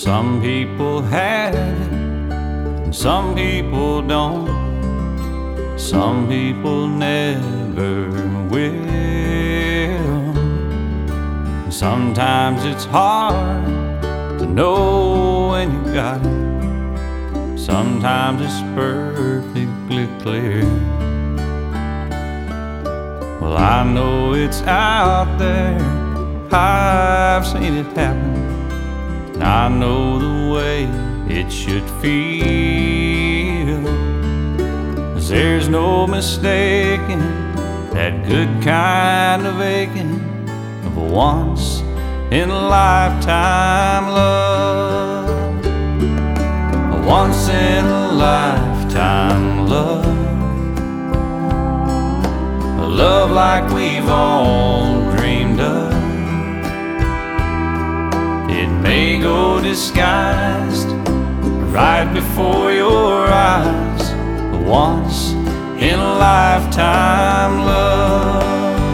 Some people have it, and some people don't. Some people never will. Sometimes it's hard to know when you got it. Sometimes it's perfectly clear. Well, I know it's out there, I've seen it happen, and I know the way it should feel. 'Cause there's no mistaking that good kind of aching of a once-in-a-lifetime love. A once-in-a-lifetime love. A love like we've all dreamed of. It may go disguised right before your eyes. A once-in-a-lifetime love.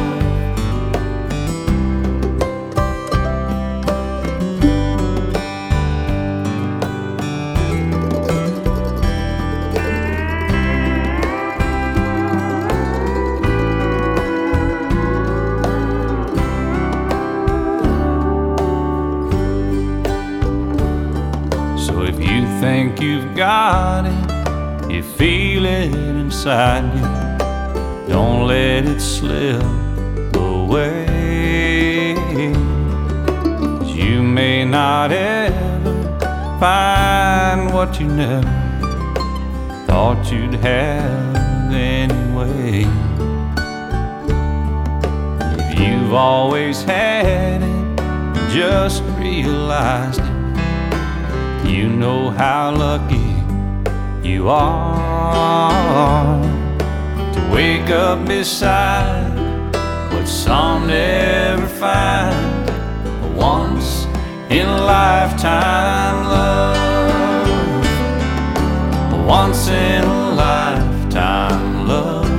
If you think you've got it, you feel it inside you, don't let it slip away. 'Cause you may not ever find what you never thought you'd have anyway. If you've always had it, just realized it, you know how lucky you are to wake up beside what some never find. A once-in-a-lifetime love. A once-in-a-lifetime love.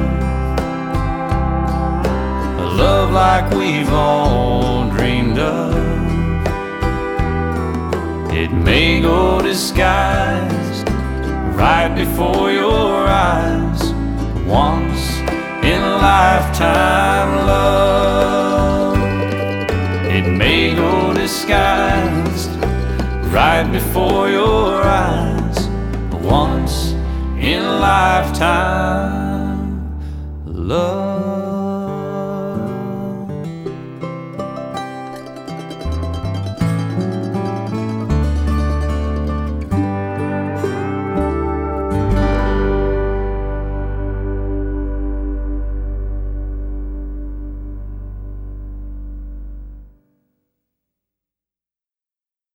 A love like we've all dreamed of. It may go disguised right before your eyes. Once-in-a-lifetime love. It may go disguised right before your eyes. Once-in-a-lifetime love.